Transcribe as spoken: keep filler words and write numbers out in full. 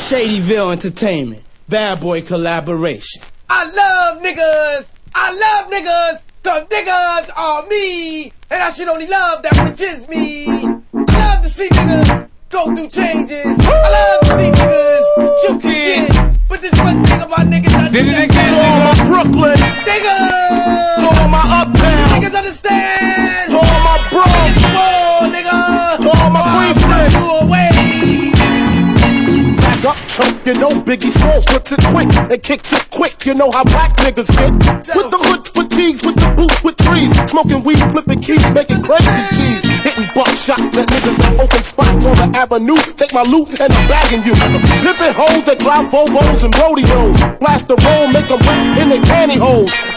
Shadyville Entertainment, Bad Boy collaboration. I love niggas, I love niggas, cause niggas are me, and I should only love that which is me. I love to see niggas go through changes, I love to see niggas shoot the shit, but this one thing about niggas I Did it again, to all my Brooklyn, niggas, to all my uptown, niggas understand, to all my Bronx, it's war, nigga, to all my Queens, you away. Back up, chump, you know Biggie Smalls flips it quick and kicks it quick. You know how black niggas get. With the hood fatigues, with the boots, with trees, smoking weed, flipping keys, making crazy cheese, hitting buckshot, let niggas got open spots on the avenue. Take my loot and I'm bagging you. Living hoes that drive Volvos and rodeos, blast the roll, make them wet in their pantyhose.